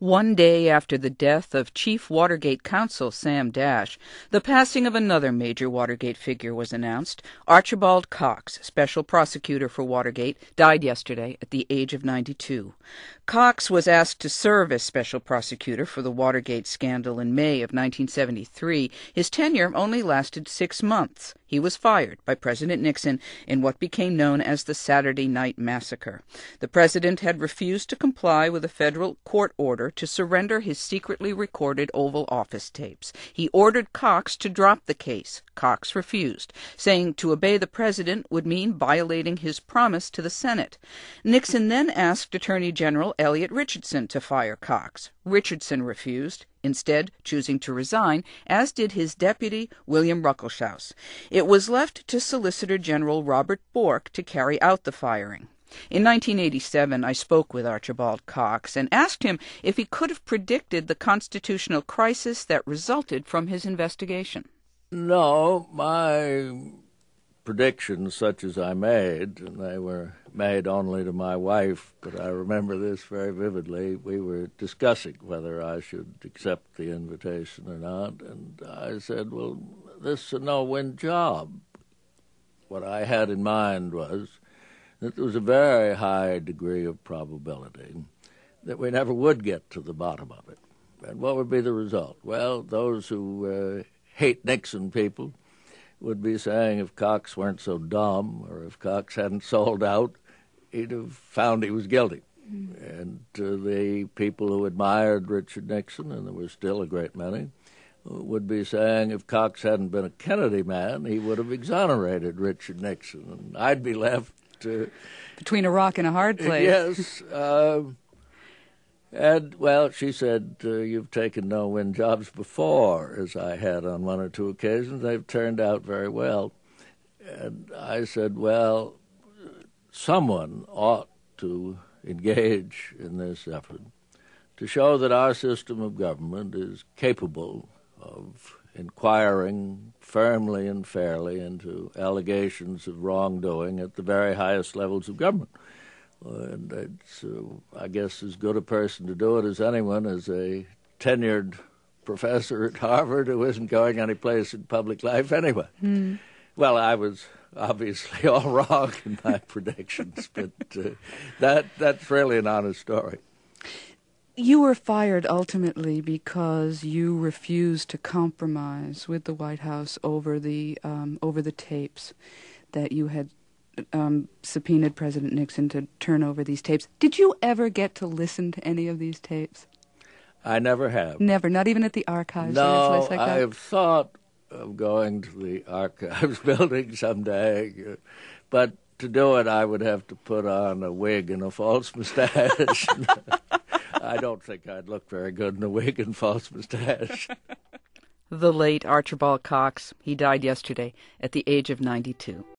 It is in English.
One day after the death of Chief Watergate counsel Sam Dash, the passing of another major Watergate figure was announced. Archibald Cox, special prosecutor for Watergate, died yesterday at the age of 92. Cox was asked to serve as special prosecutor for the Watergate scandal in May of 1973. His tenure only lasted 6 months. He was fired by President Nixon in what became known as the Saturday Night Massacre. The president had refused to comply with a federal court order to surrender his secretly recorded Oval Office tapes. He ordered Cox to drop the case. Cox refused, saying to obey the president would mean violating his promise to the Senate. Nixon then asked Attorney General Elliot Richardson to fire Cox. Richardson refused, instead choosing to resign, as did his deputy, William Ruckelshaus. It was left to Solicitor General Robert Bork to carry out the firing. In 1987, I spoke with Archibald Cox and asked him if he could have predicted the constitutional crisis that resulted from his investigation. No, my predictions, such as I made, and they were made only to my wife, but I remember this very vividly. We were discussing whether I should accept the invitation or not, and I said, well, this is a no-win job. What I had in mind was that there was a very high degree of probability that we never would get to the bottom of it. And what would be the result? Well, those who hate Nixon people would be saying if Cox weren't so dumb or if Cox hadn't sold out, he'd have found he was guilty. And the people who admired Richard Nixon, and there were still a great many, would be saying if Cox hadn't been a Kennedy man, he would have exonerated Richard Nixon. And I'd be left between a rock and a hard place. Yes. And, well, she said, you've taken no-win jobs before, as I had on one or two occasions. They've turned out very well. And I said, well, someone ought to engage in this effort to show that our system of government is capable of inquiring firmly and fairly into allegations of wrongdoing at the very highest levels of government. And it's, I guess, as good a person to do it as anyone as a tenured professor at Harvard who isn't going anyplace in public life anyway. Well, I was obviously all wrong in my predictions, but that's really an honest story. You were fired ultimately because you refused to compromise with the White House over the tapes that you had subpoenaed President Nixon to turn over these tapes. Did you ever get to listen to any of these tapes? I never have. Never, not even at the archives? No, like I have thought of going to the archives building someday, but to do it I would have to put on a wig and a false mustache. I don't think I'd look very good in a wig and false mustache. The late Archibald Cox, he died yesterday at the age of 92.